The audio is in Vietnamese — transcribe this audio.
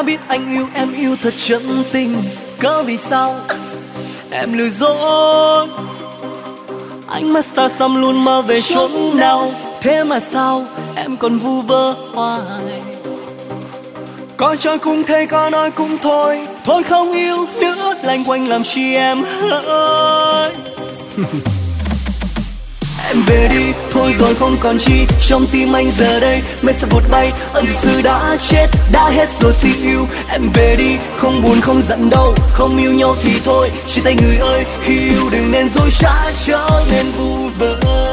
biết anh yêu em yêu thật chân tình. Cớ vì sao em lừa dối anh mà xa xăm luôn mơ về chốn nào. Thế mà sao em còn vu vơ hoài. Có cho cũng thế, có nói cũng thôi. Thôi không yêu nữa, lanh quanh làm chi em hỡi. Em về đi, thôi rồi không còn chi trong tim anh giờ đây. Mây sẽ vụt bay, ân từ đã chết, đã hết rồi xin yêu. Em về đi, không buồn không giận đâu. Không yêu nhau thì thôi, chia tay người ơi. Khi yêu đừng nên dối trá, trở nên vu vơ.